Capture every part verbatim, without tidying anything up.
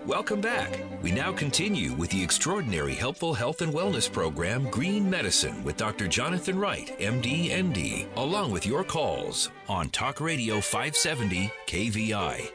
Welcome back. We now continue with the extraordinary helpful health and wellness program, Green Medicine, with Doctor Jonathan Wright, M D, N D, along with your calls on Talk Radio five seventy K V I.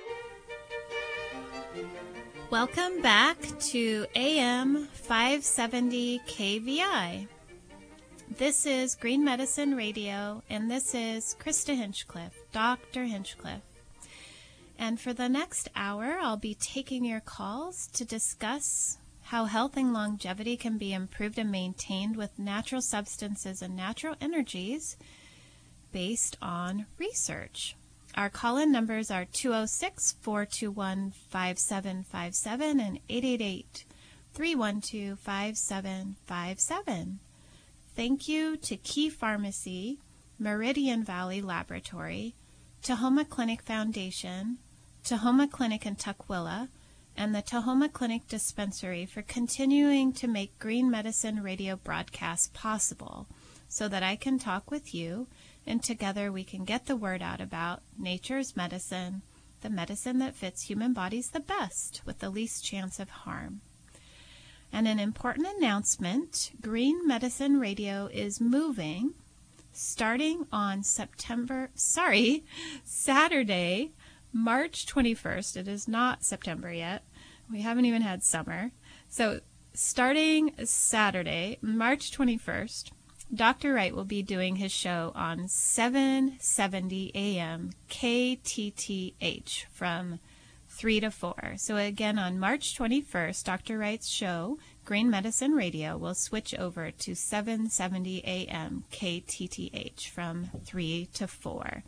Welcome back to A M five seventy K V I. This is Green Medicine Radio, and this is Krista Hinchcliffe, Doctor Hinchcliffe. And for the next hour, I'll be taking your calls to discuss how health and longevity can be improved and maintained with natural substances and natural energies based on research. Our call-in numbers are two oh six, four two one, five seven five seven and eight eight eight, three one two, five seven five seven. Thank you to Key Pharmacy, Meridian Valley Laboratory, Tahoma Clinic Foundation, Tahoma Clinic in Tukwila, and the Tahoma Clinic Dispensary for continuing to make Green Medicine radio broadcasts possible so that I can talk with you and together we can get the word out about nature's medicine, the medicine that fits human bodies the best with the least chance of harm. And an important announcement, Green Medicine Radio is moving starting on September, sorry, Saturday, March twenty-first. It is not September yet. We haven't even had summer. So starting Saturday, March twenty-first, Doctor Wright will be doing his show on seven seventy A M K T T H from three to four. So again, on March twenty-first, Doctor Wright's show, Green Medicine Radio, will switch over to seven seventy A M K T T H from three to four.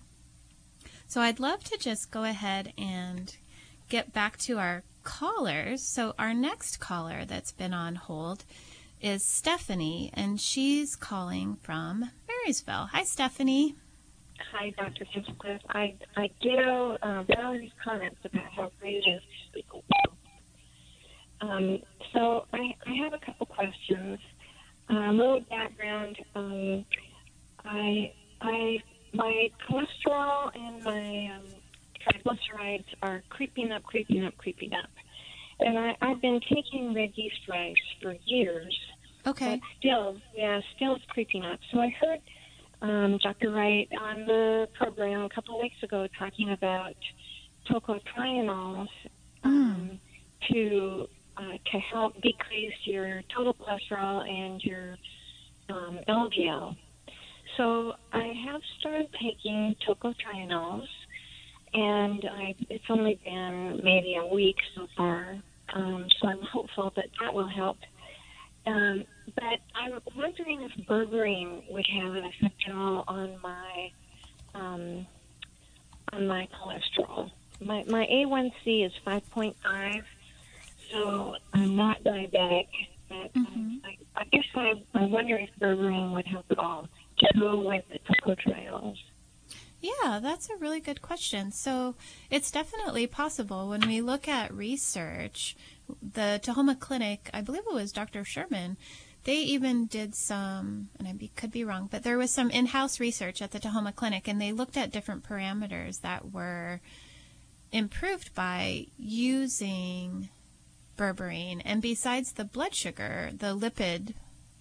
So I'd love to just go ahead and get back to our callers. So our next caller that's been on hold is Stephanie, and she's calling from Marysville. Hi, Stephanie. Hi, Doctor Hinchcliffe. I, I ditto uh, Valerie's comments about how great it is to speak with you. Um, so I, I have a couple questions. Uh, a little background. Um, I, I, my cholesterol and my um, triglycerides are creeping up, creeping up, creeping up. And I, I've been taking red yeast rice for years. Okay. But still, yeah, still it's creeping up. So I heard um, Doctor Wright on the program a couple of weeks ago talking about tocotrienols um, mm. to uh, to help decrease your total cholesterol and your um, L D L. So I have started taking tocotrienols, and I, it's only been maybe a week so far. Um, so I'm hopeful that that will help. Um, but I'm wondering if berberine would have an effect at all on my um, on my cholesterol. My my A one C is five point five, so I'm not diabetic. But mm-hmm. I, I guess I, I wonder if berberine would help at all to go with the tocotrienols. Yeah, that's a really good question. So it's definitely possible. When we look at research, the Tahoma Clinic, I believe it was Doctor Sherman, they even did some, and I be, could be wrong, but there was some in-house research at the Tahoma Clinic, and they looked at different parameters that were improved by using berberine. And besides the blood sugar, the lipid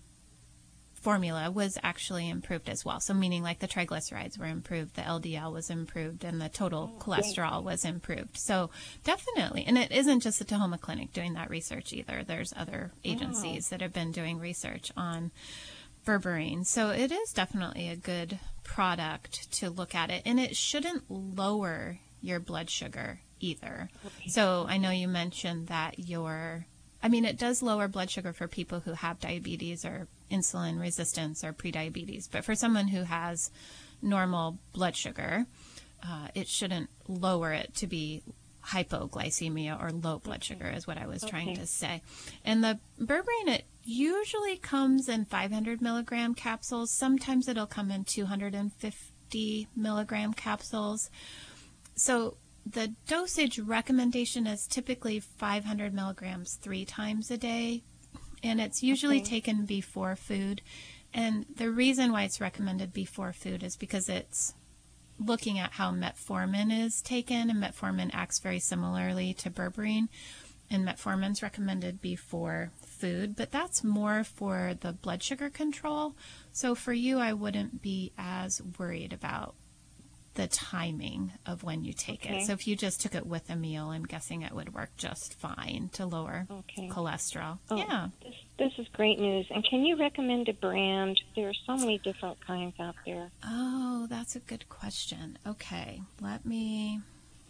formula was actually improved as well. So meaning like the triglycerides were improved, the L D L was improved, and the total cholesterol was improved. So definitely, and it isn't just the Tahoma Clinic doing that research either. There's other agencies that have been doing research on berberine. So it is definitely a good product to look at it, and it shouldn't lower your blood sugar either. Okay. So I know you mentioned that your I mean, it does lower blood sugar for people who have diabetes or insulin resistance or prediabetes. But for someone who has normal blood sugar, uh, it shouldn't lower it to be hypoglycemia or low blood sugar is what I was okay. trying to say. And the berberine, it usually comes in five hundred milligram capsules. Sometimes it'll come in two hundred fifty milligram capsules. So the dosage recommendation is typically five hundred milligrams three times a day, and it's usually okay. taken before food. And the reason why it's recommended before food is because it's looking at how metformin is taken, and metformin acts very similarly to berberine, and metformin's recommended before food, but that's more for the blood sugar control. So for you, I wouldn't be as worried about the timing of when you take Okay. it. So if you just took it with a meal, I'm guessing it would work just fine to lower Okay. cholesterol. Oh, Yeah. This, this is great news. And can you recommend a brand? There are so many different kinds out there. Oh, that's a good question. Okay, let me...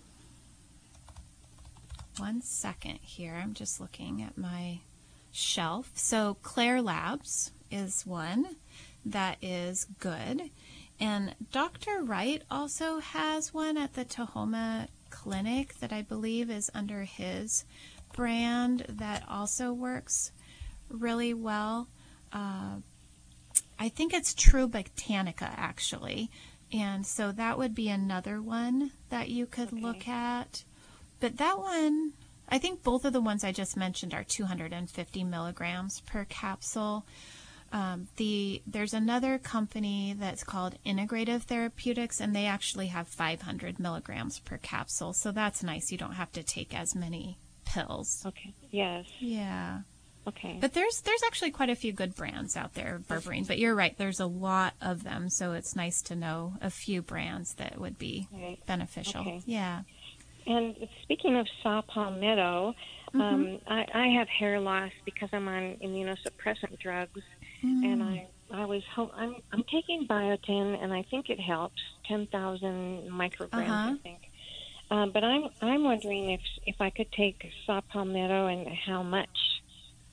One second here. I'm just looking at my shelf. So Claire Labs is one that is good. And Doctor Wright also has one at the Tahoma Clinic that I believe is under his brand that also works really well. Uh, I think it's True Botanica, actually. And so that would be another one that you could Okay. look at. But that one, I think both of the ones I just mentioned are two hundred fifty milligrams per capsule. Um, the there's another company that's called Integrative Therapeutics, and they actually have five hundred milligrams per capsule. So that's nice. You don't have to take as many pills. Okay. Yes. Yeah. Okay. But there's there's actually quite a few good brands out there, berberine. But you're right, there's a lot of them. So it's nice to know a few brands that would be Right. beneficial. Okay. Yeah. And speaking of saw palmetto, Mm-hmm. um, I, I have hair loss because I'm on immunosuppressant drugs, Mm. and I I was ho- I'm I'm taking biotin, and I think it helps ten thousand micrograms, Uh-huh. I think. Um, but I'm I'm wondering if if I could take saw palmetto and how much.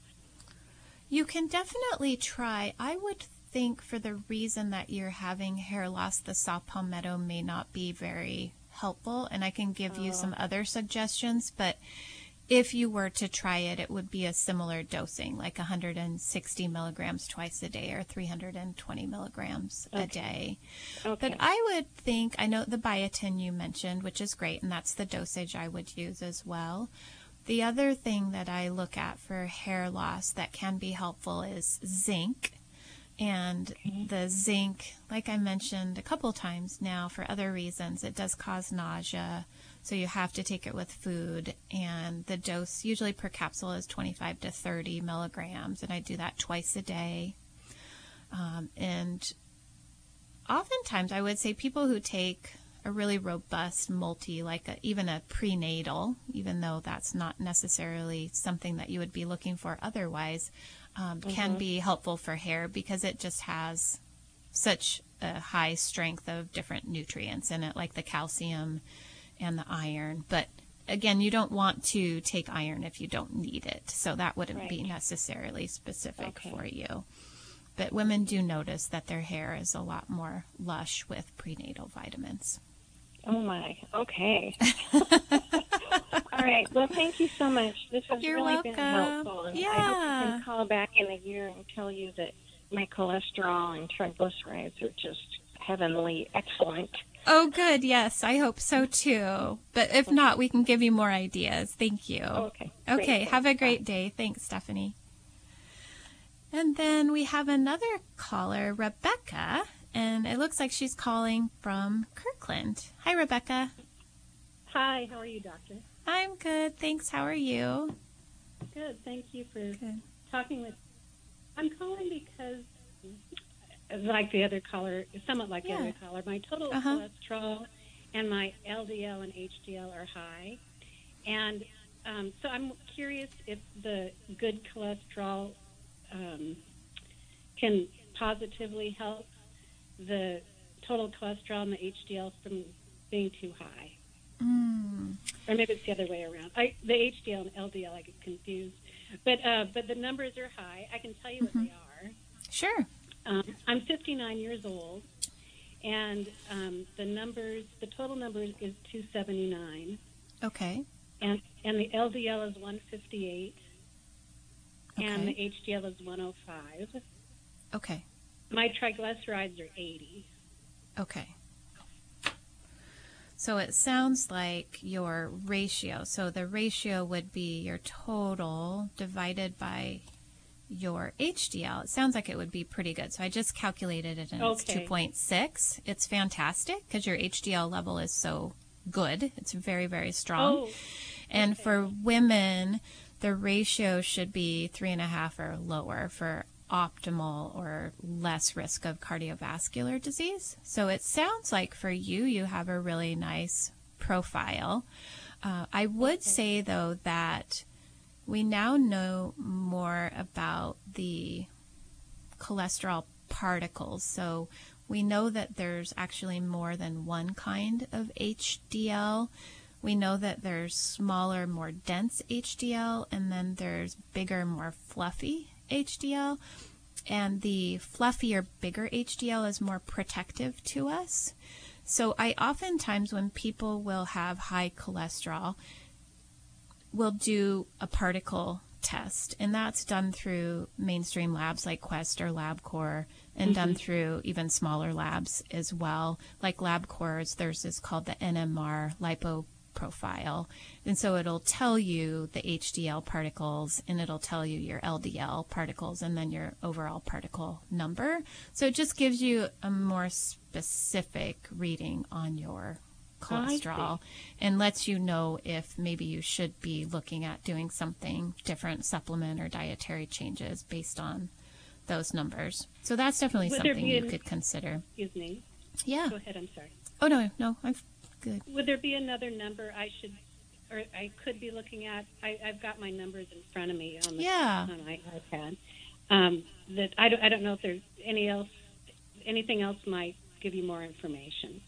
You can definitely try. I would think for the reason that you're having hair loss, the saw palmetto may not be very helpful, and I can give you some other suggestions, but if you were to try it, it would be a similar dosing, like one hundred sixty milligrams twice a day or three hundred twenty milligrams a day. Okay. But I would think, I know the biotin you mentioned, which is great, and that's the dosage I would use as well. The other thing that I look at for hair loss that can be helpful is zinc. And the zinc, like I mentioned a couple times now for other reasons, it does cause nausea. So you have to take it with food. And the dose usually per capsule is twenty-five to thirty milligrams. And I do that twice a day. Um, and oftentimes I would say people who take a really robust multi, like a, even a prenatal, even though that's not necessarily something that you would be looking for otherwise, um, mm-hmm. can be helpful for hair because it just has such a high strength of different nutrients in it, like the calcium and the iron. But again, you don't want to take iron if you don't need it, so that wouldn't Right. be necessarily specific Okay. for you. But women do notice that their hair is a lot more lush with prenatal vitamins. Oh, my. Okay. All right. Well, thank you so much. This has You're really welcome. been helpful. And Yeah. I hope I can call back in a year and tell you that my cholesterol and triglycerides are just heavenly excellent. Oh, good. Yes, I hope so too. But if not, we can give you more ideas. Thank you. Okay. Okay. Great. Have a great day. Thanks, Stephanie. And then we have another caller, Rebecca, and it looks like she's calling from Kirkland. Hi, Rebecca. Hi, how are you, Doctor? I'm good. Thanks. How are you? Good. Thank you for Good. talking with. I'm calling because, like the other caller, somewhat like Yeah. the other caller, my total Uh-huh. cholesterol and my L D L and H D L are high, and um, so I'm curious if the good cholesterol um, can positively help the total cholesterol and the H D L from being too high. Mm. Or maybe it's the other way around. I, the H D L and L D L, I get confused. But uh, but the numbers are high. I can tell you what Mm-hmm. they are. Sure. Um, I'm fifty-nine years old, and um, the numbers, the total number is two seventy-nine, Okay. and and the L D L is one fifty-eight, and Okay. the H D L is one oh five. Okay. My triglycerides are eighty. Okay. So it sounds like your ratio, so the ratio would be your total divided by your H D L. It sounds like it would be pretty good. So I just calculated it, and it's Okay. two point six. It's fantastic because your H D L level is so good. It's very, very strong. Oh, And okay. for women, the ratio should be three and a half or lower for optimal or less risk of cardiovascular disease. So it sounds like for you, you have a really nice profile. Uh, I would say, though, that we now know more about the cholesterol particles. So we know that there's actually more than one kind of H D L. We know that there's smaller, more dense H D L, and then there's bigger, more fluffy H D L. And the fluffier, bigger H D L is more protective to us. So I oftentimes, when people will have high cholesterol, will do a particle test, and that's done through mainstream labs like Quest or LabCorp, and done through even smaller labs as well. Like LabCorp's, there's this called the N M R lipo profile, and so it'll tell you the H D L particles, and it'll tell you your L D L particles, and then your overall particle number. So it just gives you a more specific reading on your cholesterol and lets you know if maybe you should be looking at doing something different, supplement or dietary changes based on those numbers. So that's definitely Would there something be you an- could consider. Excuse me. Yeah. Go ahead. I'm sorry. Oh, no, no, I'm good. Would there be another number I should, or I could be looking at? I, I've got my numbers in front of me on the Yeah. on my iPad. Um, that I don't, I don't know if there's any else, anything else might give you more information.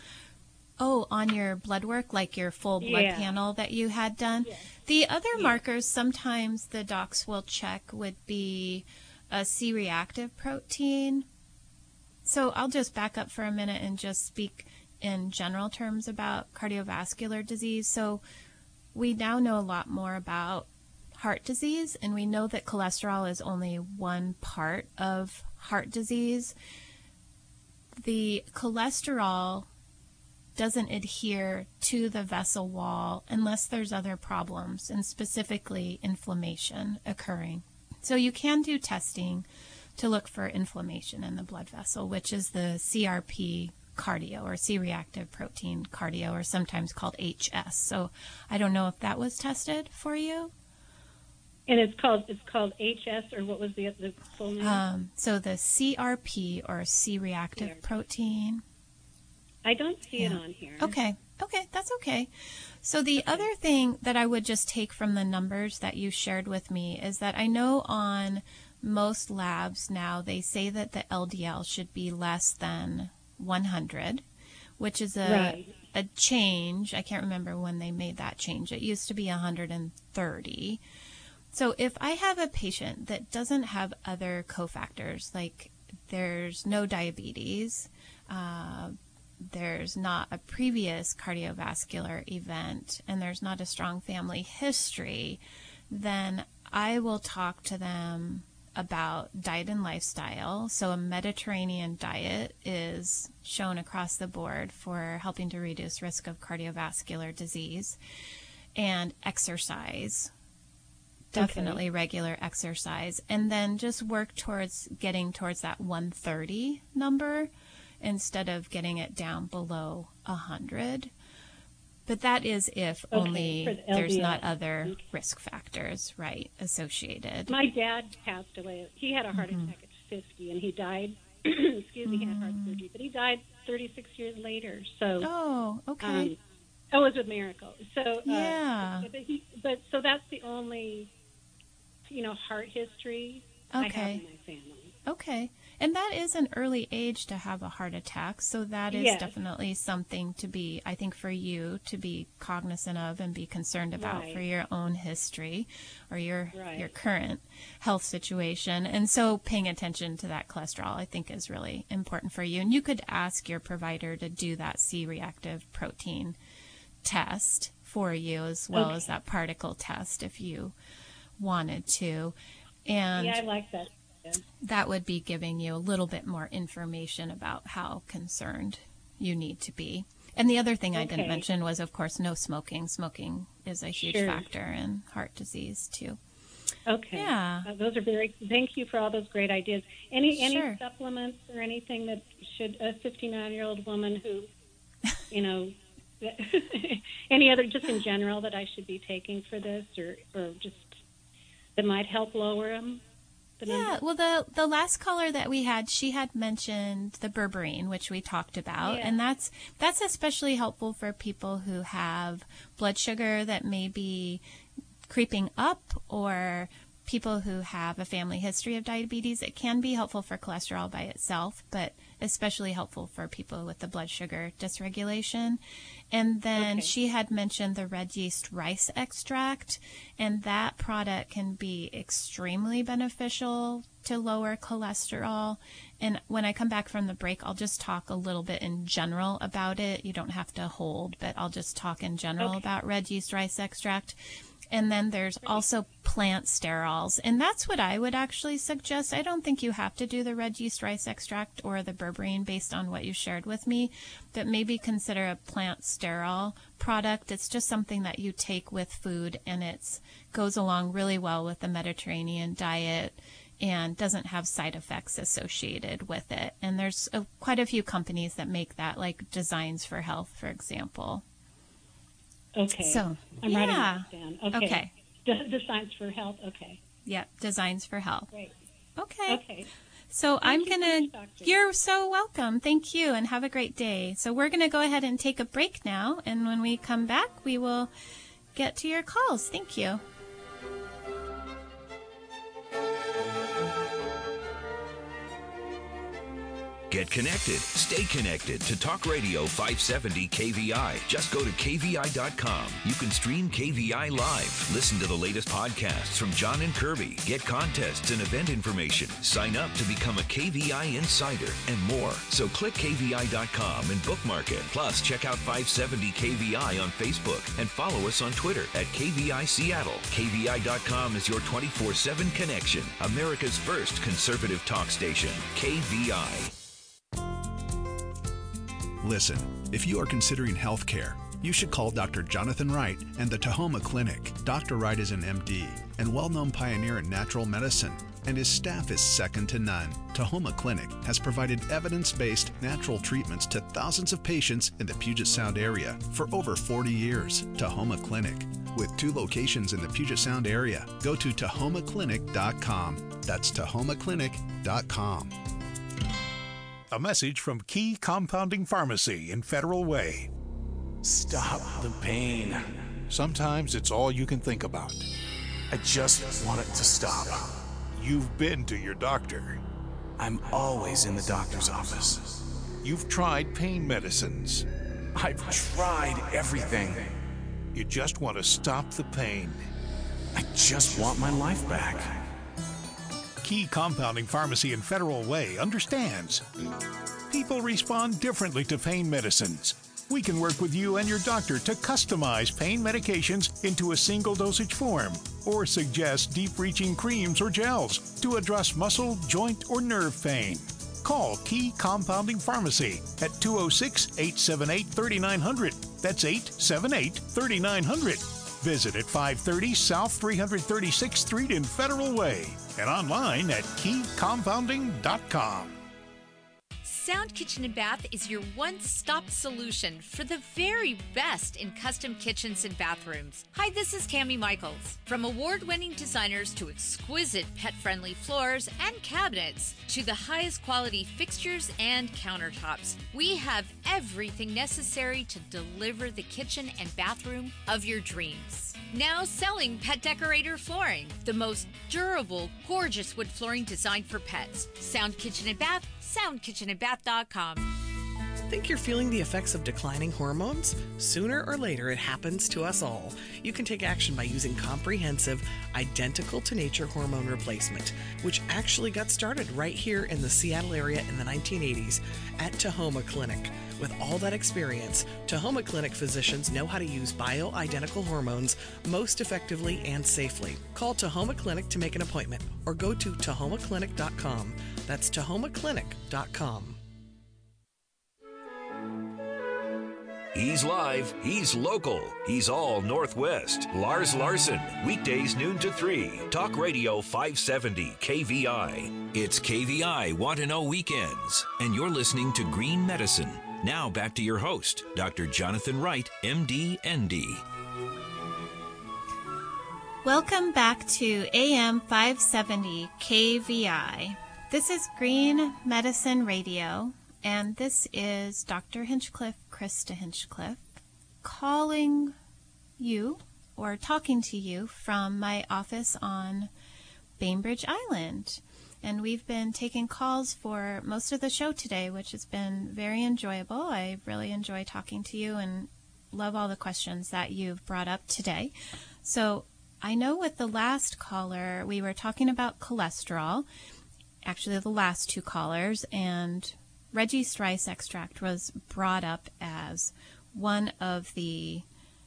Oh, on your blood work, like your full blood Yeah. panel that you had done? Yes. The other markers sometimes the docs will check would be a C-reactive protein. So I'll just back up for a minute and just speak in general terms about cardiovascular disease. So we now know a lot more about heart disease, and we know that cholesterol is only one part of heart disease. The cholesterol doesn't adhere to the vessel wall unless there's other problems, and specifically inflammation occurring. So you can do testing to look for inflammation in the blood vessel, which is the C R P cardio, or C-reactive protein cardio, or sometimes called H S. So I don't know if that was tested for you. And it's called it's called H S, or what was the the full name? Um, so the C R P, or C-reactive C R P. protein. I don't see it yeah. on here. Okay. Okay, that's okay. So the other thing that I would just take from the numbers that you shared with me is that I know on most labs now they say that the L D L should be less than one hundred, which is a Right. a change. I can't remember when they made that change. It used to be one hundred thirty. So if I have a patient that doesn't have other cofactors, like there's no diabetes, uh, there's not a previous cardiovascular event, and there's not a strong family history, then I will talk to them about diet and lifestyle. So a Mediterranean diet is shown across the board for helping to reduce risk of cardiovascular disease, and exercise. Definitely regular exercise, and then just work towards getting towards that one thirty number instead of getting it down below one hundred. But that is if Okay, only for the there's L D L. not other Okay. risk factors, right, associated. My dad passed away. He had a heart Mm-hmm. attack at fifty, and he died. Excuse me, he had heart surgery, but he died thirty-six years later. So, Oh, okay. um, oh, it was with Miracle. So, uh, Yeah. But, he, but so that's the only, you know, heart history I have Okay. in my family. Okay. And that is an early age to have a heart attack. So that is Yes. definitely something to be, I think, for you to be cognizant of and be concerned about Right. for your own history or your Right. your current health situation. And so paying attention to that cholesterol, I think, is really important for you. And you could ask your provider to do that C-reactive protein test for you, as well Okay. as that particle test if you wanted to. And Yeah, I like that. that would be giving you a little bit more information about how concerned you need to be. And the other thing I didn't Okay. mention was, of course, no smoking. Smoking is a huge Sure. factor in heart disease, too. Okay. Yeah. Uh, those are very, thank you for all those great ideas. Any any Sure. supplements or anything that should a fifty-nine-year-old woman who, you know, any other, just in general, that I should be taking for this, or, or just that might help lower them? The Yeah, number? well, the the last caller that we had, she had mentioned the berberine, which we talked about, Yeah. and that's that's especially helpful for people who have blood sugar that may be creeping up, or people who have a family history of diabetes. It can be helpful for cholesterol by itself, but especially helpful for people with the blood sugar dysregulation. And then Okay. she had mentioned the red yeast rice extract, and that product can be extremely beneficial to lower cholesterol. And when I come back from the break, I'll just talk a little bit in general about it. You don't have to hold, but I'll just talk in general Okay. about red yeast rice extract. And then there's also plant sterols, and that's what I would actually suggest. I don't think you have to do the red yeast rice extract or the berberine based on what you shared with me, but maybe consider a plant sterol product. It's just something that you take with food, and it goes along really well with the Mediterranean diet and doesn't have side effects associated with it. And there's a, quite a few companies that make that, like Designs for Health, for example. Okay. So, I'm writing yeah. this down. Okay. Okay. The, the Science for Health. Okay. Yep, Designs for Health. Great. Okay. Okay. So I'm you going so to, much, Doctor. you're so welcome. Thank you, and have a great day. So we're going to go ahead and take a break now, and when we come back, we will get to your calls. Thank you. Get connected. Stay connected to Talk Radio five seventy K V I. Just go to K V I dot com. You can stream K V I live. Listen to the latest podcasts from John and Kirby. Get contests and event information. Sign up to become a K V I insider and more. So click K V I dot com and bookmark it. Plus, check out five seventy K V I on Facebook and follow us on Twitter at K V I Seattle. K V I dot com is your twenty-four seven connection. America's first conservative talk station. K V I. Listen, if you are considering health care, you should call Doctor Jonathan Wright and the Tahoma Clinic. Doctor Wright is an M D and well-known pioneer in natural medicine, and his staff is second to none. Tahoma Clinic has provided evidence-based natural treatments to thousands of patients in the Puget Sound area for over forty years. Tahoma Clinic, with two locations in the Puget Sound area. Go to tahoma clinic dot com. That's tahoma clinic dot com. A message from Key Compounding Pharmacy in Federal Way. Stop the pain. Sometimes it's all you can think about. I just want it to stop. You've been to your doctor. I'm always in the doctor's office. You've tried pain medicines. I've tried everything. You just want to stop the pain. I just want my life back. Key Compounding Pharmacy in Federal Way understands. People respond differently to pain medicines. We can work with you and your doctor to customize pain medications into a single dosage form, or suggest deep-reaching creams or gels to address muscle, joint, or nerve pain. Call Key Compounding Pharmacy at two oh six, eight seven eight, three nine zero zero. That's eight seven eight, three nine zero zero. Visit at five thirty South three hundred thirty-sixth Street in Federal Way and online at key compounding dot com. Sound Kitchen and Bath is your one-stop solution for the very best in custom kitchens and bathrooms. Hi, this is Cami Michaels. From award-winning designers to exquisite pet-friendly floors and cabinets to the highest quality fixtures and countertops, we have everything necessary to deliver the kitchen and bathroom of your dreams. Now selling Pet Decorator flooring, the most durable, gorgeous wood flooring designed for pets. Sound Kitchen and Bath, sound kitchen and bath dot com. Think you're feeling the effects of declining hormones? Sooner or later, it happens to us all. You can take action by using comprehensive, identical to nature hormone replacement, which actually got started right here in the Seattle area in the nineteen eighties at Tahoma Clinic. With all that experience, Tahoma Clinic physicians know how to use bio-identical hormones most effectively and safely. Call Tahoma Clinic to make an appointment or go to tahoma clinic dot com. That's tahoma clinic dot com. He's live, he's local, he's all Northwest. Lars Larson, weekdays noon to three. Talk Radio five seventy K V I. It's K V I Want to Know Weekends, and you're listening to Green Medicine. Now back to your host, Doctor Jonathan Wright, M D, N D. Welcome back to A M five seventy K V I. This is Green Medicine Radio, and this is Doctor Hinchcliffe, Krista Hinchcliffe, calling you or talking to you from my office on Bainbridge Island. And we've been taking calls for most of the show today, which has been very enjoyable. I really enjoy talking to you and love all the questions that you've brought up today. So I know with the last caller, we were talking about cholesterol, actually the last two callers, and Reggie's rice extract was brought up as one of the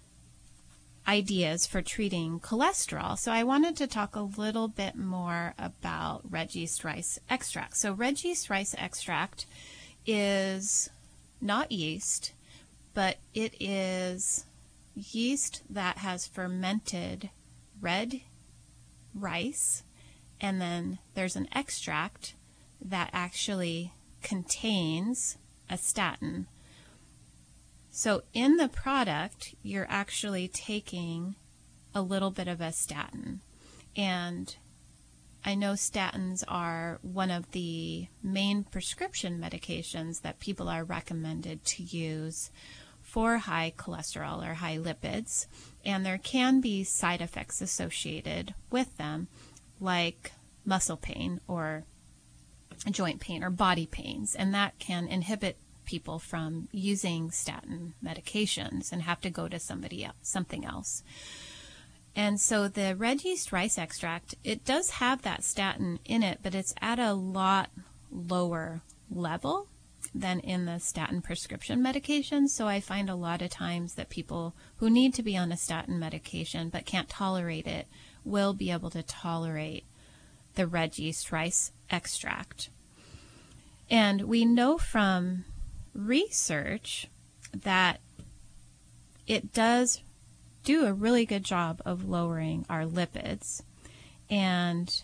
ideas for treating cholesterol. So I wanted to talk a little bit more about Reggie's rice extract. So Reggie's rice extract is not yeast, but it is yeast that has fermented red rice, and then there's an extract that actually contains a statin. So in the product, you're actually taking a little bit of a statin. And I know statins are one of the main prescription medications that people are recommended to use for high cholesterol or high lipids. And there can be side effects associated with them, like muscle pain or joint pain or body pains, and that can inhibit people from using statin medications and have to go to somebody else, something else. And so the red yeast rice extract, it does have that statin in it, but it's at a lot lower level than in the statin prescription medication. So I find a lot of times that people who need to be on a statin medication but can't tolerate it will be able to tolerate the red yeast rice extract. And we know from research that it does do a really good job of lowering our lipids. And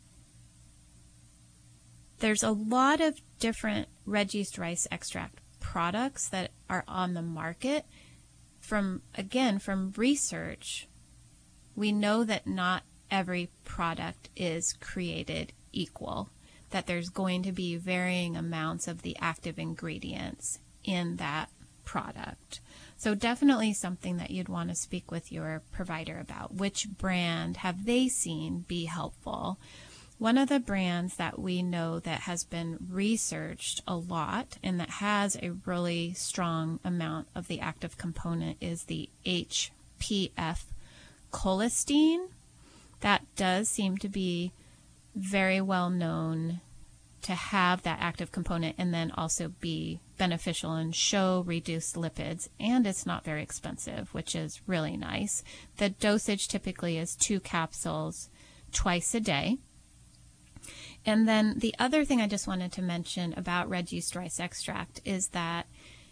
there's a lot of different red yeast rice extract products that are on the market. From, again, from research, we know that not every product is created equal, that there's going to be varying amounts of the active ingredients in that product. So definitely something that you'd want to speak with your provider about. Which brand have they seen be helpful? One of the brands that we know that has been researched a lot and that has a really strong amount of the active component is the H P F cholesterol. That does seem to be very well known to have that active component and then also be beneficial and show reduced lipids, and it's not very expensive, which is really nice. The dosage typically is two capsules twice a day. And then the other thing I just wanted to mention about red yeast rice extract is that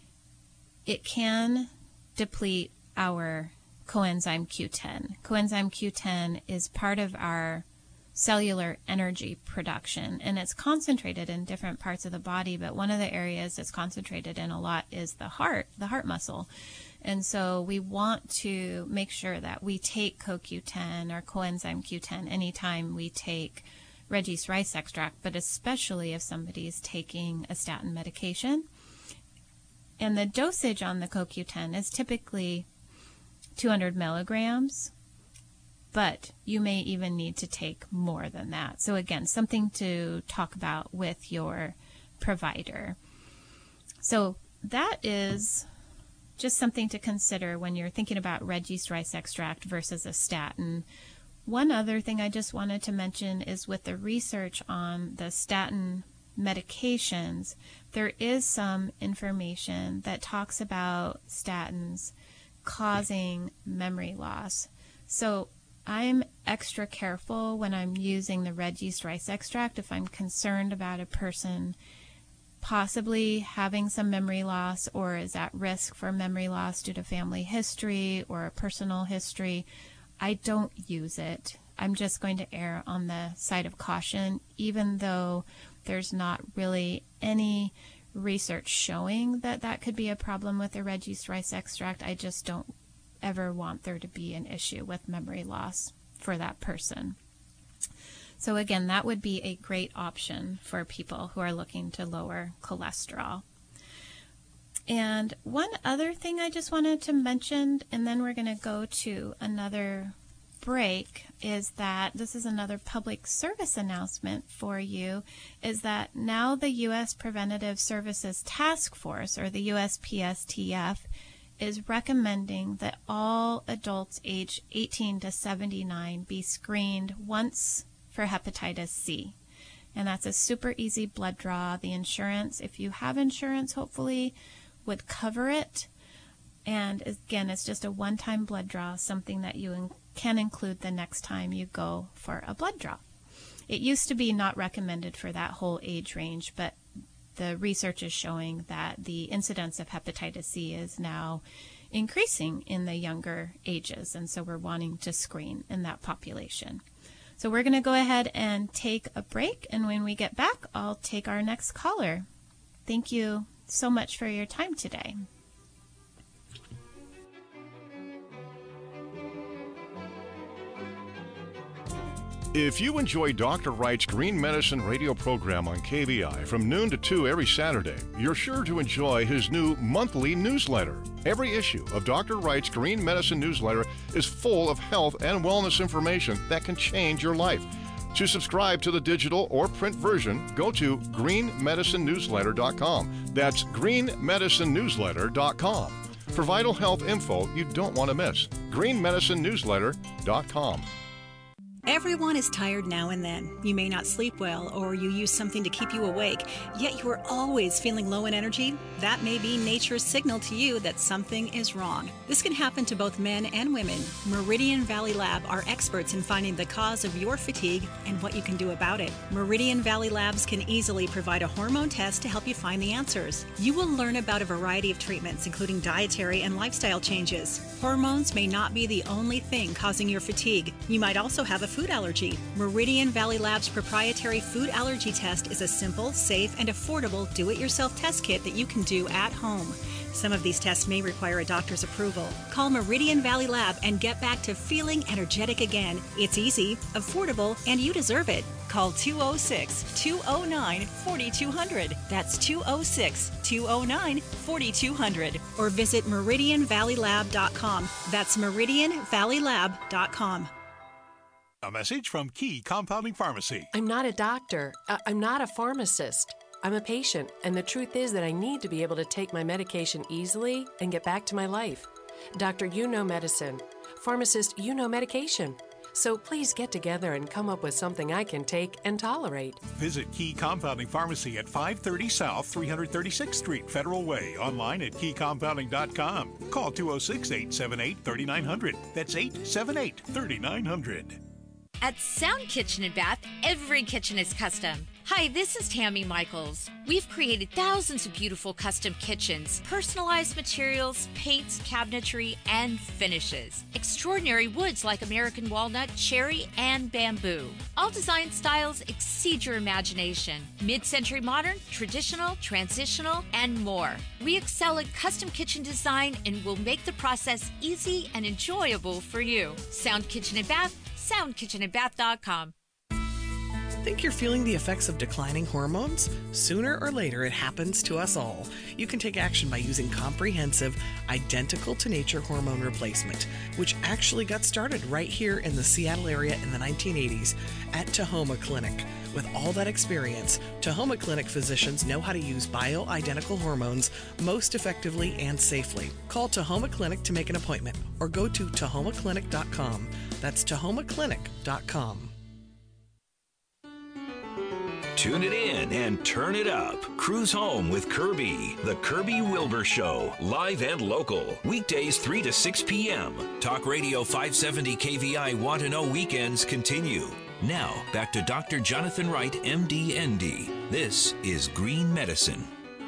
it can deplete our coenzyme Q ten. Coenzyme Q ten is part of our cellular energy production, and it's concentrated in different parts of the body, but one of the areas it's concentrated in a lot is the heart, the heart muscle. And so we want to make sure that we take co Q ten or coenzyme Q ten anytime we take red yeast rice extract, but especially if somebody's taking a statin medication. And the dosage on the co Q ten is typically two hundred milligrams, but you may even need to take more than that. So again, something to talk about with your provider. So that is just something to consider when you're thinking about red yeast rice extract versus a statin. One other thing I just wanted to mention is with the research on the statin medications, there is some information that talks about statins causing memory loss. So I'm extra careful when I'm using the red yeast rice extract if I'm concerned about a person possibly having some memory loss or is at risk for memory loss due to family history or a personal history, I don't use it. I'm just going to err on the side of caution, even though there's not really any research showing that that could be a problem with the red yeast rice extract. I just don't ever want there to be an issue with memory loss for that person. So again, that would be a great option for people who are looking to lower cholesterol. And one other thing I just wanted to mention, and then we're going to go to another break, is that this is another public service announcement for you, is that now the U S Preventative Services Task Force, or the U S P S T F, is recommending that all adults age eighteen to seventy-nine be screened once for hepatitis C. And that's a super easy blood draw. The insurance, if you have insurance, hopefully would cover it. And again, it's just a one-time blood draw, something that you in- can include the next time you go for a blood draw. It used to be not recommended for that whole age range, but the research is showing that the incidence of hepatitis C is now increasing in the younger ages, and so we're wanting to screen in that population. So we're going to go ahead and take a break, and when we get back, I'll take our next caller. Thank you so much for your time today. If you enjoy Doctor Wright's Green Medicine radio program on K V I from noon to two every Saturday, you're sure to enjoy his new monthly newsletter. Every issue of Doctor Wright's Green Medicine newsletter is full of health and wellness information that can change your life. To subscribe to the digital or print version, go to green medicine newsletter dot com. That's green medicine newsletter dot com. For vital health info you don't want to miss, green medicine newsletter dot com. Everyone is tired now and then. You may not sleep well, or you use something to keep you awake, yet you are always feeling low in energy. That may be nature's signal to you that something is wrong. This can happen to both men and women. Meridian Valley Lab are experts in finding the cause of your fatigue and what you can do about it. Meridian Valley Labs can easily provide a hormone test to help you find the answers. You will learn about a variety of treatments, including dietary and lifestyle changes. Hormones may not be the only thing causing your fatigue. You might also have a food allergy. Meridian Valley Labs' proprietary food allergy test is a simple, safe, and affordable do-it-yourself test kit that you can do at home. Some of these tests may require a doctor's approval. Call Meridian Valley Lab and get back to feeling energetic again. It's easy, affordable, and you deserve it. Call two oh six, two oh nine, four two zero zero. That's two oh six, two oh nine, four two zero zero. Or visit meridian valley lab dot com. That's meridian valley lab dot com. A message from Key Compounding Pharmacy. I'm not a doctor. I- I'm not a pharmacist. I'm a patient, and the truth is that I need to be able to take my medication easily and get back to my life. Doctor, you know medicine. Pharmacist, you know medication. So please get together and come up with something I can take and tolerate. Visit Key Compounding Pharmacy at five thirty South three hundred thirty-sixth Street, Federal Way. Online at key compounding dot com. Call two oh six, eight seven eight, three nine zero zero. That's eight seven eight, three nine zero zero. At Sound Kitchen and Bath, every kitchen is custom. Hi, this is Tammy Michaels. We've created thousands of beautiful custom kitchens, personalized materials, paints, cabinetry, and finishes. Extraordinary woods like American walnut, cherry, and bamboo. All design styles exceed your imagination. Mid-century modern, traditional, transitional, and more. We excel at custom kitchen design and will make the process easy and enjoyable for you. Sound Kitchen and Bath, sound kitchen and bath dot com. Think you're feeling the effects of declining hormones? Sooner or later, it happens to us all. You can take action by using comprehensive, identical to nature hormone replacement, which actually got started right here in the Seattle area in the nineteen eighties at Tahoma Clinic. With all that experience, Tahoma Clinic physicians know how to use bio-identical hormones most effectively and safely. Call Tahoma Clinic to make an appointment or go to tahoma clinic dot com. That's tahoma clinic dot com. Tune it in and turn it up. Cruise Home with Kirby. The Kirby Wilbur Show. Live and local. Weekdays three to six p.m. Talk Radio five seventy K V I Want to Know weekends continue. Now, back to Doctor Jonathan Wright, M D, N D. This is Green Medicine.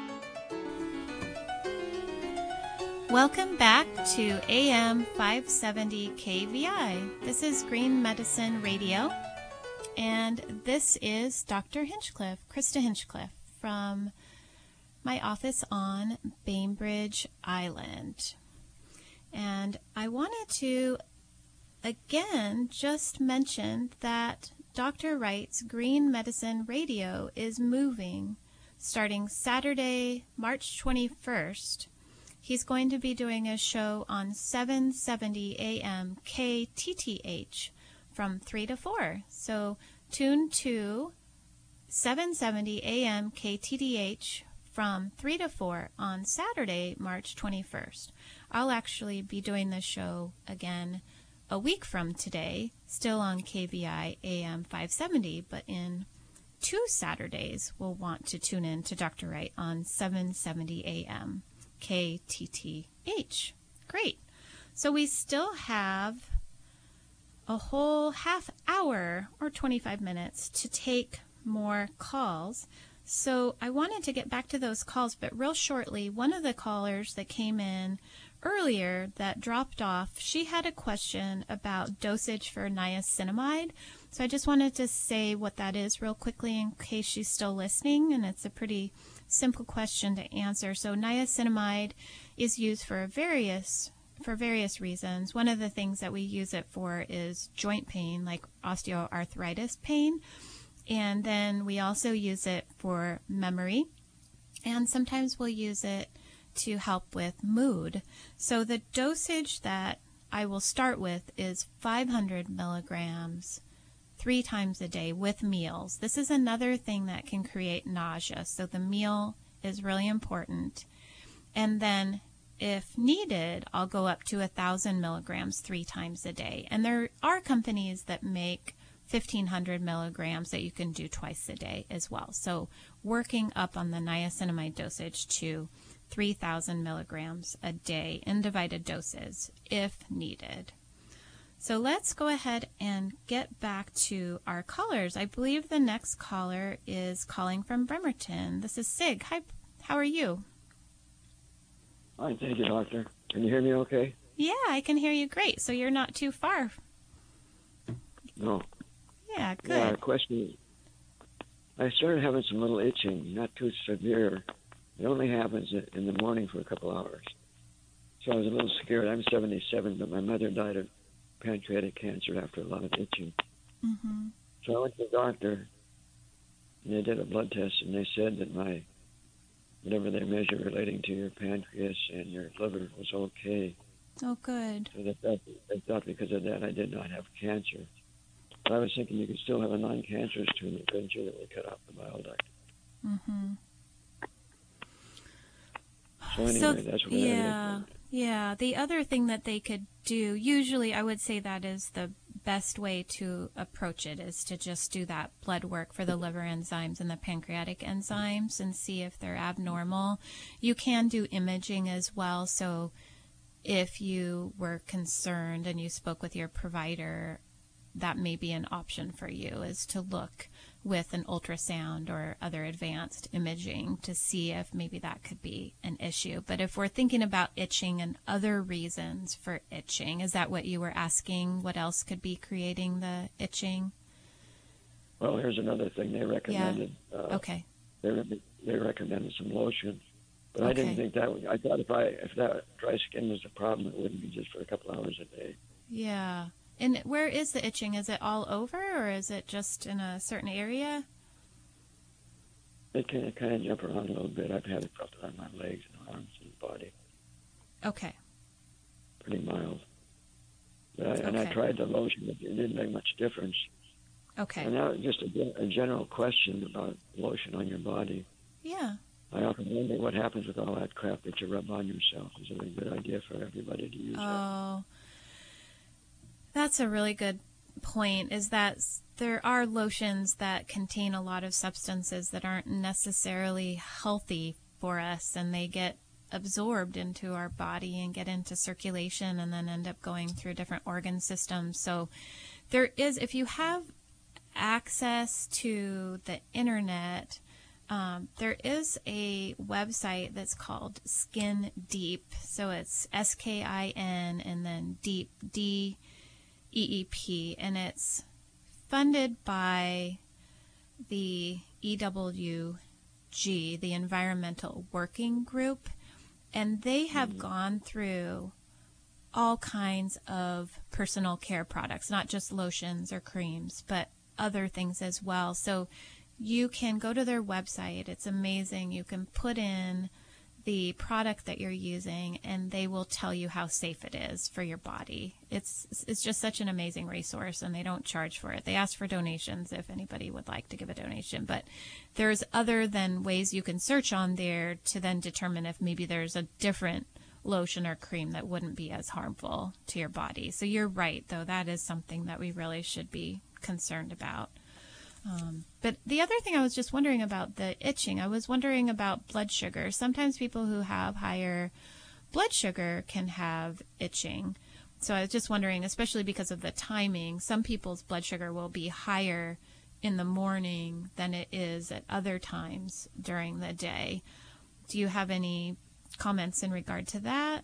Welcome back to A M five seventy K V I. This is Green Medicine Radio, and this is Doctor Hinchcliffe, Krista Hinchcliffe, from my office on Bainbridge Island. And I wanted to again just mention that Doctor Wright's Green Medicine Radio is moving starting Saturday, March twenty-first. He's going to be doing a show on seven seventy A M K T T H from three to four. So tune to seven seventy A M K T T H from three to four on Saturday, March twenty-first. I'll actually be doing this show again a week from today, still on K V I A M five seventy, but in two Saturdays we'll want to tune in to Doctor Wright on seven seventy A M K T T H. Great. So we still have a whole half hour or twenty-five minutes to take more calls. So I wanted to get back to those calls, but real shortly, one of the callers that came in earlier that dropped off, she had a question about dosage for niacinamide. So I just wanted to say what that is real quickly in case she's still listening, and it's a pretty simple question to answer. So niacinamide is used for various for various reasons. One of the things that we use it for is joint pain, like osteoarthritis pain. And then we also use it for memory. And sometimes we'll use it to help with mood. So the dosage that I will start with is five hundred milligrams three times a day with meals. This is another thing that can create nausea. So the meal is really important. And then if needed, I'll go up to one thousand milligrams three times a day. And there are companies that make fifteen hundred milligrams that you can do twice a day as well. So working up on the niacinamide dosage to three thousand milligrams a day in divided doses if needed. So let's go ahead and get back to our callers. I believe the next caller is calling from Bremerton. This is Sig. Hi, how are you? Fine, thank you, doctor. Can you hear me okay? Yeah, I can hear you great. So you're not too far. No. Yeah, good. Yeah, question is, I started having some little itching, not too severe. It only happens in the morning for a couple hours. So I was a little scared. I'm seventy-seven, but my mother died of pancreatic cancer after a lot of itching. Mm-hmm. So I went to the doctor, and they did a blood test, and they said that my, whatever they measure relating to your pancreas and your liver was okay. Oh, good. So they thought, they thought because of that I did not have cancer. But I was thinking you could still have a non-cancerous tumor, couldn't you, that would cut off the bile duct? Mm-hmm. So anyway, so, that's what yeah, I did. Yeah, the other thing that they could do, usually I would say that is the best way to approach it, is to just do that blood work for the liver enzymes and the pancreatic enzymes and see if they're abnormal. You can do imaging as well, so if you were concerned and you spoke with your provider, that may be an option for you, is to look with an ultrasound or other advanced imaging to see if maybe that could be an issue. But if we're thinking about itching and other reasons for itching, is that what you were asking? What else could be creating the itching? Well, here's another thing they recommended. Yeah. Uh, okay. They, re- they recommended some lotion. But okay. I didn't think that would, I thought if I if that dry skin was a problem, it wouldn't be just for a couple hours a day. Yeah. And where is the itching? Is it all over, or is it just in a certain area? It can kind of jump around a little bit. I've had it felt on my legs and arms and body. Okay. Pretty mild. But I, okay. And I tried the lotion, but it didn't make much difference. Okay. And that was just a, a general question about lotion on your body. Yeah. I often wonder what happens with all that crap that you rub on yourself. Is it a good idea for everybody to use? Oh. That's a really good point, is that there are lotions that contain a lot of substances that aren't necessarily healthy for us, and they get absorbed into our body and get into circulation and then end up going through different organ systems. So there is, if you have access to the internet, um, there is a website that's called Skin Deep. So it's S K I N and then Deep, D E E P, and it's funded by the E W G, the Environmental Working Group, and they have mm-hmm. gone through all kinds of personal care products, not just lotions or creams, but other things as well. So you can go to their website. It's amazing. You can put in the product that you're using, and they will tell you how safe it is for your body. It's it's just such an amazing resource, and they don't charge for it. They ask for donations if anybody would like to give a donation, but there's other than ways you can search on there to then determine if maybe there's a different lotion or cream that wouldn't be as harmful to your body. So you're right, though. That is something that we really should be concerned about. Um, but the other thing I was just wondering about the itching, I was wondering about blood sugar. Sometimes people who have higher blood sugar can have itching. So I was just wondering, especially because of the timing, some people's blood sugar will be higher in the morning than it is at other times during the day. Do you have any comments in regard to that?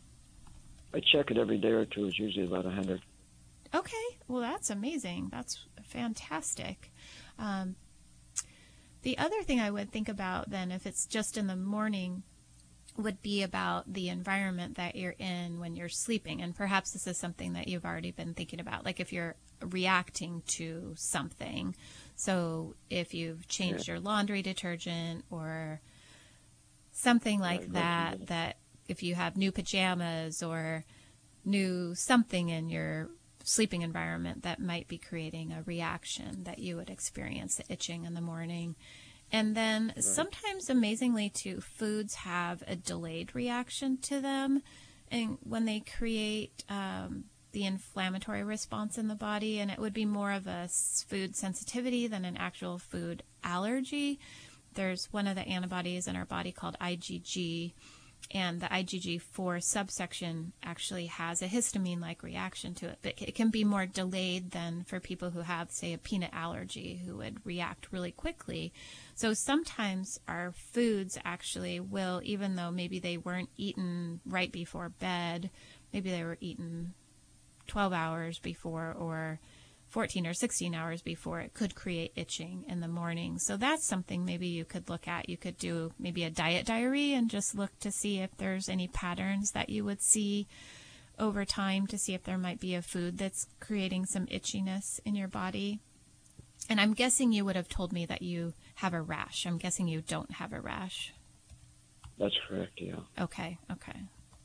I check it every day or two. It's usually about one hundred. Okay, well, that's amazing. That's fantastic. Um, the other thing I would think about then, if it's just in the morning, would be about the environment that you're in when you're sleeping. And perhaps this is something that you've already been thinking about, like if you're reacting to something. So if you've changed yeah. your laundry detergent or something like yeah, that, that if you have new pajamas or new something in your sleeping environment that might be creating a reaction that you would experience the itching in the morning. And then right. sometimes, amazingly, too, foods have a delayed reaction to them. And when they create um, the inflammatory response in the body, and it would be more of a food sensitivity than an actual food allergy. There's one of the antibodies in our body called I G G, and the I G G four subsection actually has a histamine-like reaction to it, but it can be more delayed than for people who have, say, a peanut allergy, who would react really quickly. So sometimes our foods actually will, even though maybe they weren't eaten right before bed, maybe they were eaten twelve hours before or fourteen or sixteen hours before, it could create itching in the morning. So that's something maybe you could look at. You could do maybe a diet diary and just look to see if there's any patterns that you would see over time, to see if there might be a food that's creating some itchiness in your body. And I'm guessing you would have told me that you have a rash. I'm guessing you don't have a rash. That's correct, yeah. Okay, okay.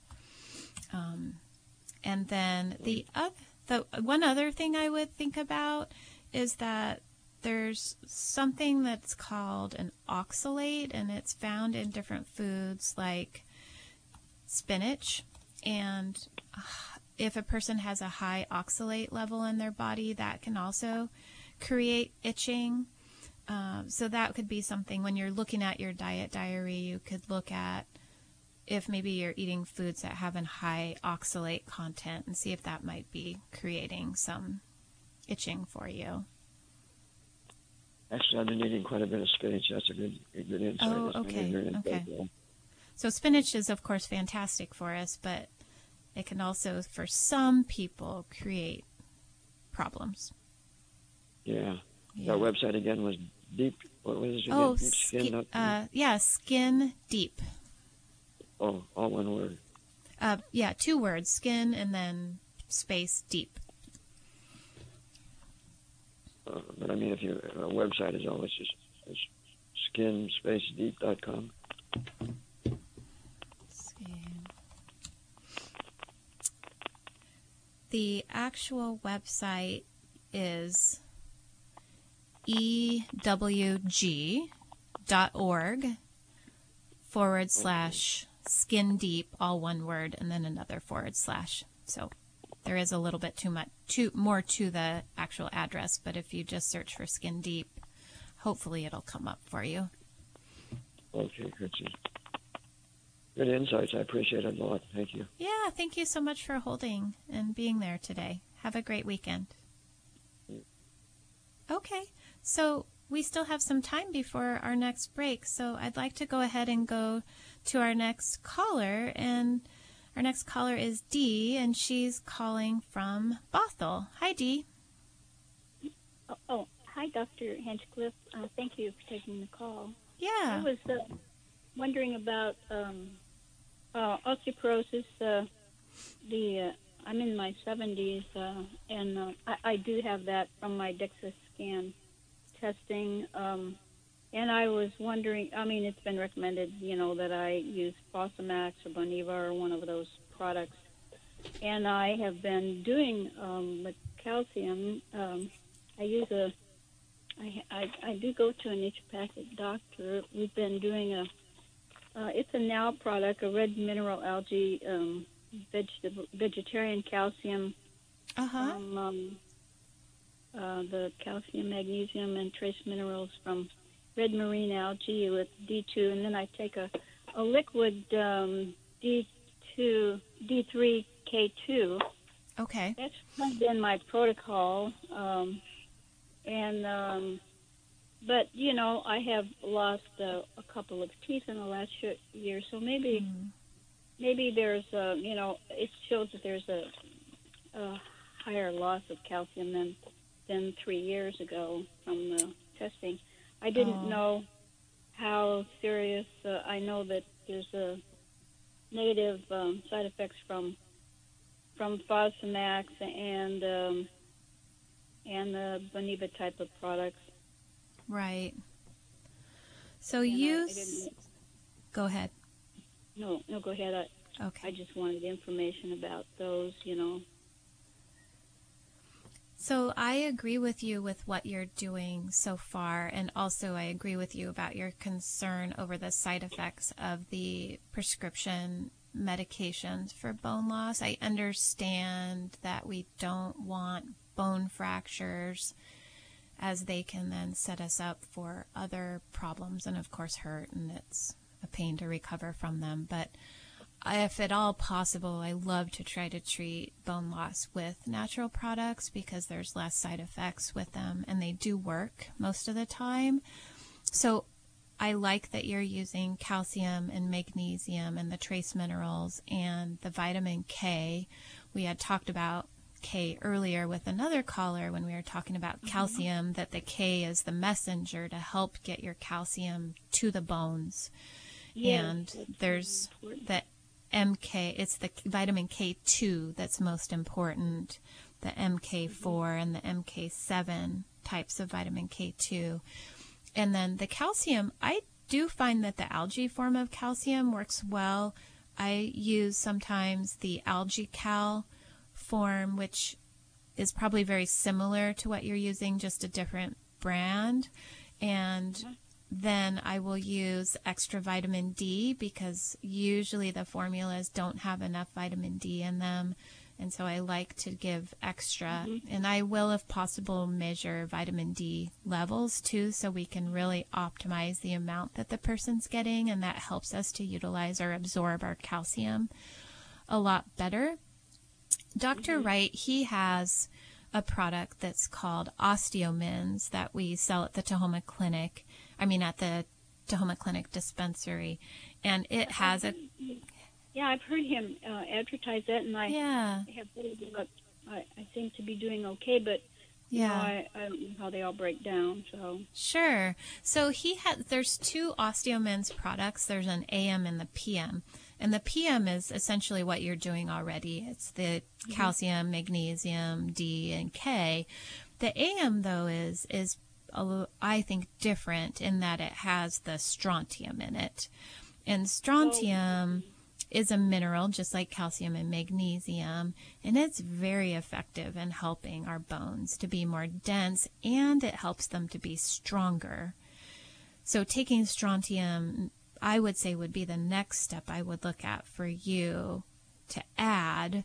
Um, and then the other... The one other thing I would think about is that there's something that's called an oxalate, and it's found in different foods like spinach. And if a person has a high oxalate level in their body, that can also create itching. Um, so that could be something when you're looking at your diet diary, you could look at if maybe you're eating foods that have a high oxalate content and see if that might be creating some itching for you. Actually, I've been eating quite a bit of spinach. That's a good, a good insight. Oh, okay, okay. So spinach is, of course, fantastic for us, but it can also, for some people, create problems. Yeah. yeah. That website again was Deep, what was it again? Oh, Deep Skin? Ski, uh, yeah, Skin Deep. Oh, all one word. Uh, yeah, two words, skin and then space deep. Uh, but I mean, if your uh, website is always just skin space deep dot com. Skin. The actual website is E W G dot org forward slash skin deep, all one word, and then another forward slash. So there is a little bit too much, too more to the actual address, but if you just search for Skin Deep, hopefully it'll come up for you. Okay, good. Good insights. I appreciate it a lot. Thank you. Yeah, thank you so much for holding and being there today. Have a great weekend. Okay. So we still have some time before our next break. So I'd like to go ahead and go to our next caller. And our next caller is Dee, and she's calling from Bothell. Hi, Dee. Oh, oh hi, Doctor Hinchcliffe. Uh, thank you for taking the call. Yeah. I was uh, wondering about um, uh, osteoporosis. Uh, the uh, I'm in my seventies, uh, and uh, I, I do have that from my DEXA scan testing. Um, and I was wondering, I mean, it's been recommended, you know, that I use Fosamax or Boniva or one of those products. And I have been doing um, with calcium. Um, I use a, I, I, I do go to a naturopathic doctor. We've been doing a, uh, it's a Now product, a red mineral algae um, vegetable, vegetarian calcium. Uh-huh. From, um, uh, the calcium, magnesium, and trace minerals from red marine algae with D two, and then I take a, a liquid um, D two, D three K two. Okay. That's kind of been my protocol. Um, and, um, but, you know, I have lost uh, a couple of teeth in the last year, so maybe mm. maybe there's, a, you know, it shows that there's a, a higher loss of calcium than, than three years ago from the testing. I didn't oh. know how serious. Uh, I know that there's a negative um, side effects from from Fosamax and um, and the Boniva type of products. Right. So and you... I, I didn't, go ahead. No, no, go ahead. I, okay. I just wanted information about those, you know. So I agree with you with what you're doing so far, and also I agree with you about your concern over the side effects of the prescription medications for bone loss. I understand that we don't want bone fractures, as they can then set us up for other problems and, of course, hurt, and it's a pain to recover from them. But if at all possible, I love to try to treat bone loss with natural products because there's less side effects with them, and they do work most of the time. So I like that you're using calcium and magnesium and the trace minerals and the vitamin K. We had talked about K earlier with another caller when we were talking about mm-hmm. calcium, that the K is the messenger to help get your calcium to the bones. Yes, and there's the M K, it's the vitamin K two that's most important, the M K four mm-hmm. and the M K seven types of vitamin K two. And then the calcium, I do find that the algae form of calcium works well. I use sometimes the Algae Cal form, which is probably very similar to what you're using, just a different brand. And mm-hmm. then I will use extra vitamin D because usually the formulas don't have enough vitamin D in them. And so I like to give extra. Mm-hmm. And I will, if possible, measure vitamin D levels too, so we can really optimize the amount that the person's getting. And that helps us to utilize or absorb our calcium a lot better. Doctor Mm-hmm. Wright, he has a product that's called OsteoMins that we sell at the Tahoma Clinic. I mean, at the Tahoma Clinic dispensary. And it has a... Yeah, I've heard him uh, advertise that, and I yeah. have look, I, I seem to be doing okay, but you yeah. know, I, I don't know how they all break down. So sure. So he has. There's two OsteoMins products. There's an A M and the P M, and the P M is essentially what you're doing already. It's the mm-hmm. calcium, magnesium, D, and K. The A M though is is a little, I think, different in that it has the strontium in it, and strontium. Oh. is a mineral just like calcium and magnesium, and it's very effective in helping our bones to be more dense, and it helps them to be stronger. So taking strontium, I would say, would be the next step I would look at for you to add.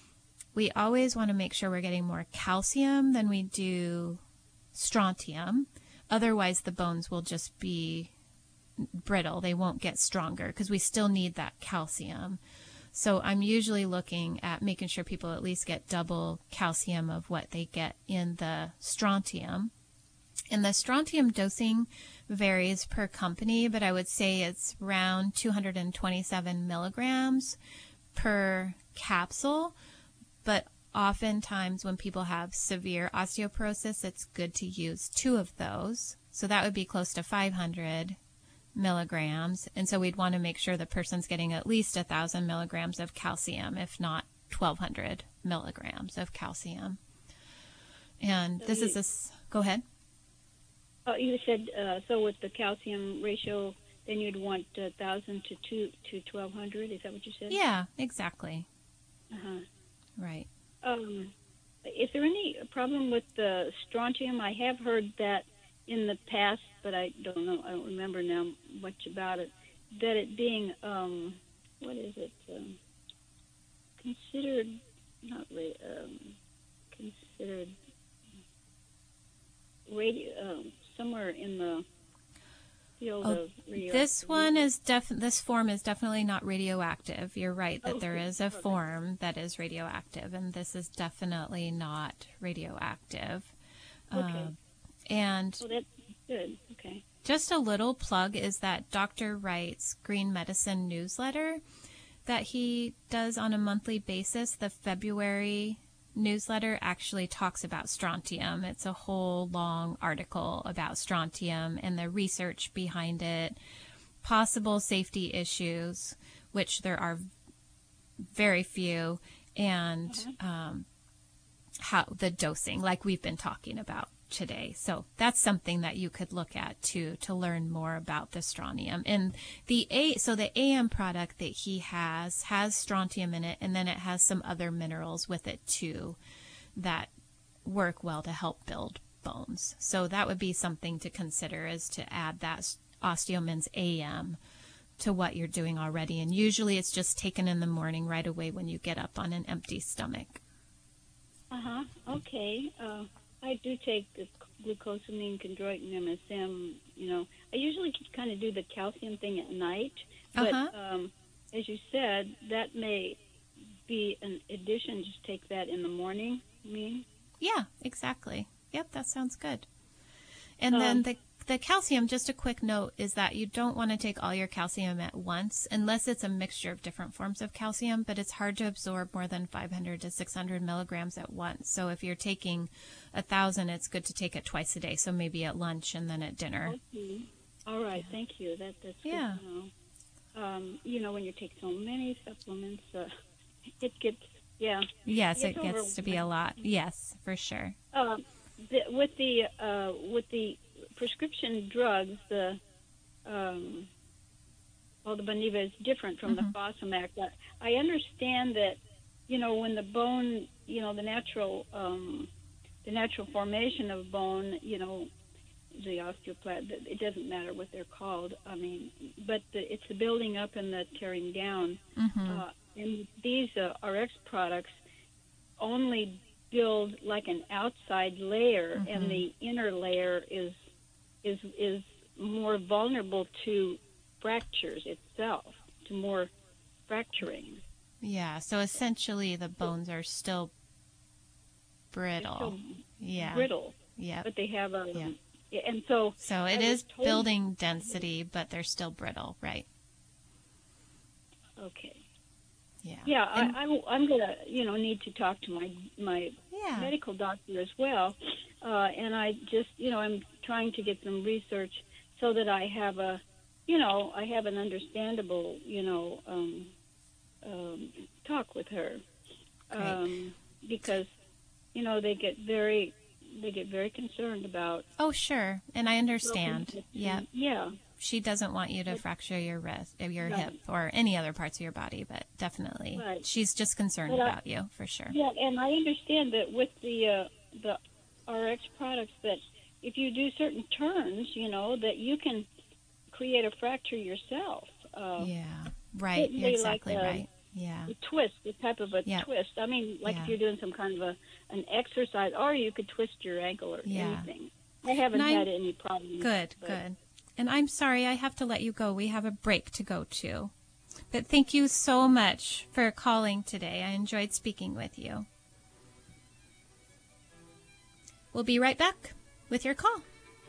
We always want to make sure we're getting more calcium than we do strontium. Otherwise, the bones will just be brittle. They won't get stronger because we still need that calcium. So I'm usually looking at making sure people at least get double calcium of what they get in the strontium. And the strontium dosing varies per company, but I would say it's around two hundred twenty-seven milligrams per capsule. But oftentimes when people have severe osteoporosis, it's good to use two of those. So that would be close to five hundred milligrams. And so we'd want to make sure the person's getting at least one thousand milligrams of calcium, if not twelve hundred milligrams of calcium. And So this you- is this, go ahead. Oh, you said uh, so with the calcium ratio, then you'd want one thousand to two to twelve hundred. Is that what you said? Yeah, exactly. Uh-huh. Right. Um, is there any problem with the strontium? I have heard that in the past, but I don't know. I don't remember now much about it. That it being um, what is it? Um, considered not really um, considered radio um, somewhere in the field Oh, of radio. this one is def. This form is definitely not radioactive. You're right that there Okay, is a okay. form that is radioactive, and this is definitely not radioactive. Okay. Um, and Oh, that's good. Okay. just a little plug is that Doctor Wright's Green Medicine newsletter that he does on a monthly basis, the February newsletter actually talks about strontium. It's a whole long article about strontium and the research behind it, possible safety issues, which there are very few, and um, how the dosing, like we've been talking about today. So that's something that you could look at too to learn more about the strontium. And the A so the A M product that he has has strontium in it, and then it has some other minerals with it too that work well to help build bones. So that would be something to consider, is to add that Osteomins A M to what you're doing already. And usually it's just taken in the morning right away when you get up on an empty stomach. Uh-huh. Okay. Uh, I do take the glucosamine, chondroitin, M S M. You know, I usually kind of do the calcium thing at night. But Uh-huh. um, as you said, that may be an addition. Just take that in the morning, you mean? Yeah, exactly. Yep, that sounds good. And then Um, the the calcium, just a quick note, is that you don't want to take all your calcium at once unless it's a mixture of different forms of calcium, but it's hard to absorb more than five hundred to six hundred milligrams at once. So if you're taking a thousand, it's good to take it twice a day. So maybe at lunch and then at dinner. Okay. All right. Thank you. That that's good Yeah. to know. Um, you know, when you take so many supplements, uh, it gets yeah. Yes, it gets gets to be a lot. Yes, for sure. Um, the, with the uh, with the prescription drugs, the um, well, the Boniva is different from Mhm. the Fosamax. I, I understand that, you know, when the bone, you know, the natural um, the natural formation of bone, you know, the osteoblast, it doesn't matter what they're called. I mean, but the, it's the building up and the tearing down. Mhm. Uh, and these uh, R X products only build like an outside layer, Mhm. and the inner layer is is is more vulnerable to fractures itself, to more fracturing. Yeah, so essentially the bones are still brittle. Still Yeah. brittle. Yeah. But they have a Yeah. yeah, and so So I it was is told- building density, but they're still brittle, right? Okay. Yeah. Yeah, And- I, I, I'm gonna, you know, need to talk to my my Yeah. medical doctor as well, uh, and I just, you know, I'm trying to get some research so that I have a, you know, I have an understandable, you know, um, um, talk with her, um, because, you know, they get very, they get very concerned about. Oh, sure. And I understand. Broken Yeah. hips. Yeah. She doesn't want you to fracture your wrist, or your Right. hip, or any other parts of your body, but definitely Right. she's just concerned But I- about you, for sure. Yeah, and I understand that with the uh, the R X products, that if you do certain turns, you know, that you can create a fracture yourself. Uh, Yeah. Right. certainly You're exactly like a, right. Yeah. A twist, the type of a Yeah. twist. I mean, like Yeah. if you're doing some kind of a an exercise, or you could twist your ankle or Yeah. anything. I haven't And I'm- had any problems. Good, but- good. And I'm sorry, I have to let you go. We have a break to go to. But thank you so much for calling today. I enjoyed speaking with you. We'll be right back with your call.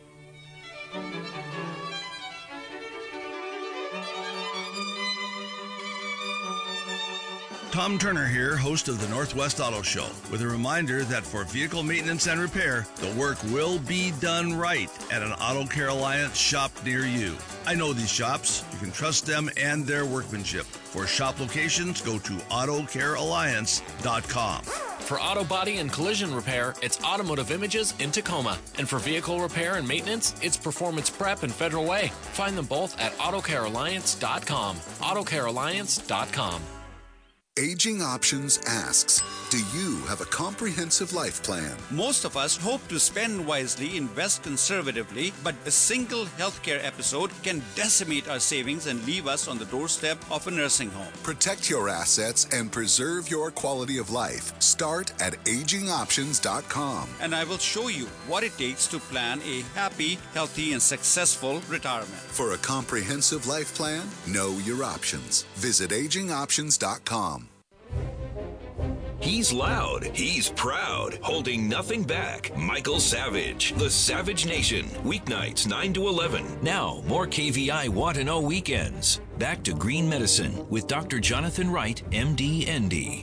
Tom Turner here, host of the Northwest Auto Show, with a reminder that for vehicle maintenance and repair, the work will be done right at an Auto Care Alliance shop near you. I know these shops. You can trust them and their workmanship. For shop locations, go to auto care alliance dot com. For auto body and collision repair, it's Automotive Images in Tacoma. And for vehicle repair and maintenance, it's Performance Prep in Federal Way. Find them both at auto care alliance dot com. auto care alliance dot com. Aging Options asks, do you have a comprehensive life plan? Most of us hope to spend wisely, invest conservatively, but a single healthcare episode can decimate our savings and leave us on the doorstep of a nursing home. Protect your assets and preserve your quality of life. Start at aging options dot com. And I will show you what it takes to plan a happy, healthy, and successful retirement. For a comprehensive life plan, know your options. Visit aging options dot com. He's loud, he's proud, holding nothing back. Michael Savage, The Savage Nation, weeknights nine to eleven. Now, more K V I Want to Know weekends. Back to Green Medicine with Doctor Jonathan Wright, M D N D.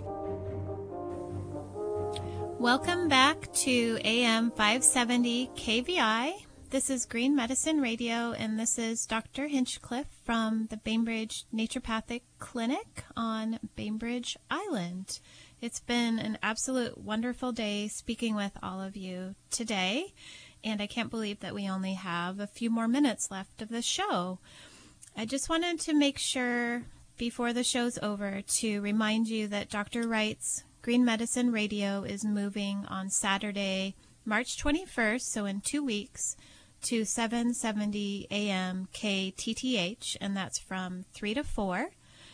Welcome back to A M five seventy K V I. This is Green Medicine Radio, and this is Doctor Hinchcliffe from the Bainbridge Naturopathic Clinic on Bainbridge Island. It's been an absolute wonderful day speaking with all of you today, and I can't believe that we only have a few more minutes left of the show. I just wanted to make sure before the show's over to remind you that Doctor Wright's Green Medicine Radio is moving on Saturday, March twenty-first, so in two weeks, to seven seventy A M K T T H, and that's from three to four.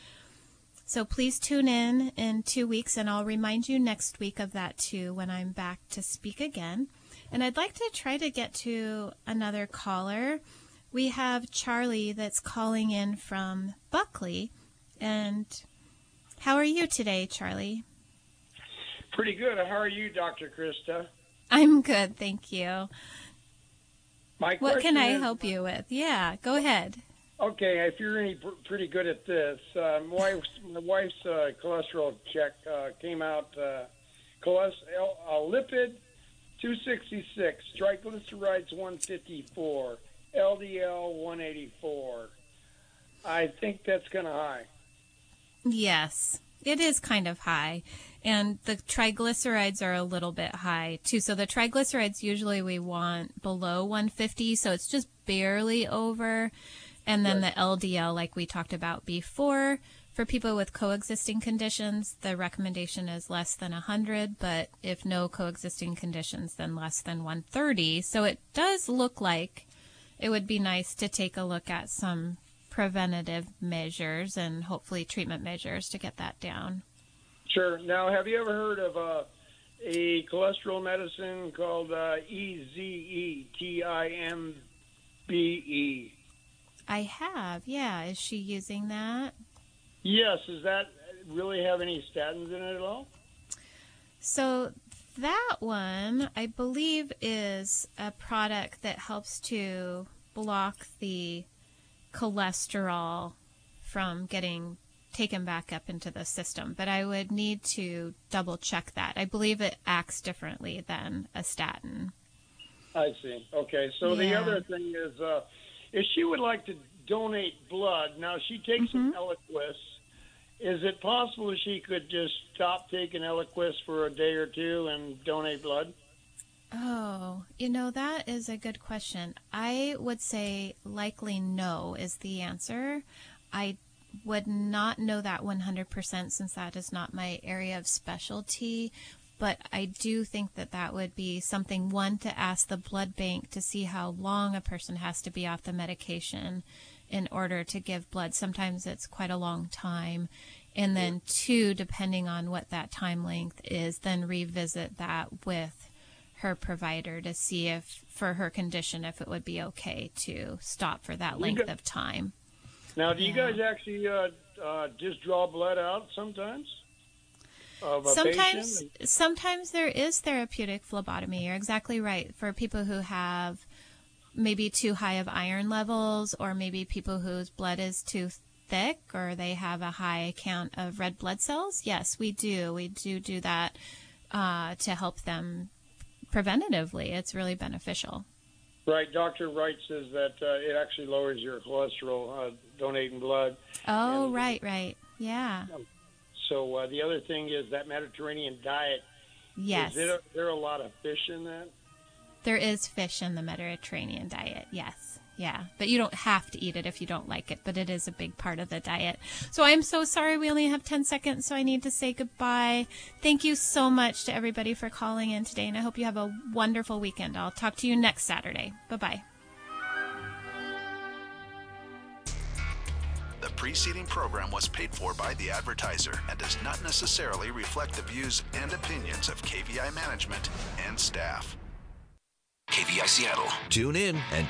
So please tune in in two weeks, and I'll remind you next week of that too when I'm back to speak again. And I'd like to try to get to another caller. We have Charlie that's calling in from Buckley. And how are you today, Charlie? Pretty good. How are you, Doctor Krista? I'm good, thank you. My what can I is, help you with? Yeah, go ahead. Okay, if you're any pr- pretty good at this, uh, my wife's, my wife's uh, cholesterol check uh, came out uh, cholesterol, uh, lipid two sixty-six, triglycerides one fifty-four, L D L one eighty-four. I think that's kind of high. Yes, it is kind of high. And the triglycerides are a little bit high, too. So the triglycerides usually we want below one fifty, so it's just barely over. And then right. The L D L, like we talked about before, for people with coexisting conditions, the recommendation is less than one hundred, but if no coexisting conditions, then less than one thirty. So it does look like it would be nice to take a look at some preventative measures and hopefully treatment measures to get that down. Sure. Now, have you ever heard of uh, a cholesterol medicine called uh, E Z E, T I M B E? I have, yeah. Is she using that? Yes. Does that really have any statins in it at all? So that one, I believe, is a product that helps to block the cholesterol from getting taken back up into the system. But I would need to double check that. I believe it acts differently than a statin. I see. Okay. So yeah. The other thing is, uh, if she would like to donate blood, now she takes mm-hmm. some Eliquis. Is it possible she could just stop taking Eliquis for a day or two and donate blood? Oh, you know, that is a good question. I would say likely no is the answer. I would not know that one hundred percent since that is not my area of specialty. But I do think that that would be something, one, to ask the blood bank to see how long a person has to be off the medication in order to give blood. Sometimes it's quite a long time. And then two, depending on what that time length is, then revisit that with her provider to see if, for her condition, if it would be okay to stop for that length of time. Now, do you yeah. guys actually uh, uh, just draw blood out sometimes? Of a sometimes, patient? sometimes there is therapeutic phlebotomy. You're exactly right. For people who have maybe too high of iron levels, or maybe people whose blood is too thick or they have a high count of red blood cells, yes, we do. We do do that uh, to help them preventatively. It's really beneficial. Right. Doctor Wright says that uh, it actually lowers your cholesterol, uh, donating blood. Oh, and, right, right. Yeah. Um, so uh, the other thing is that Mediterranean diet. Yes. Is there, there are a lot of fish in that? There is fish in the Mediterranean diet, yes. Yeah, but you don't have to eat it if you don't like it, but it is a big part of the diet. So I'm so sorry we only have ten seconds, so I need to say goodbye. Thank you so much to everybody for calling in today, and I hope you have a wonderful weekend. I'll talk to you next Saturday. Bye-bye. The preceding program was paid for by the advertiser and does not necessarily reflect the views and opinions of K V I management and staff. K V I Seattle. Tune in and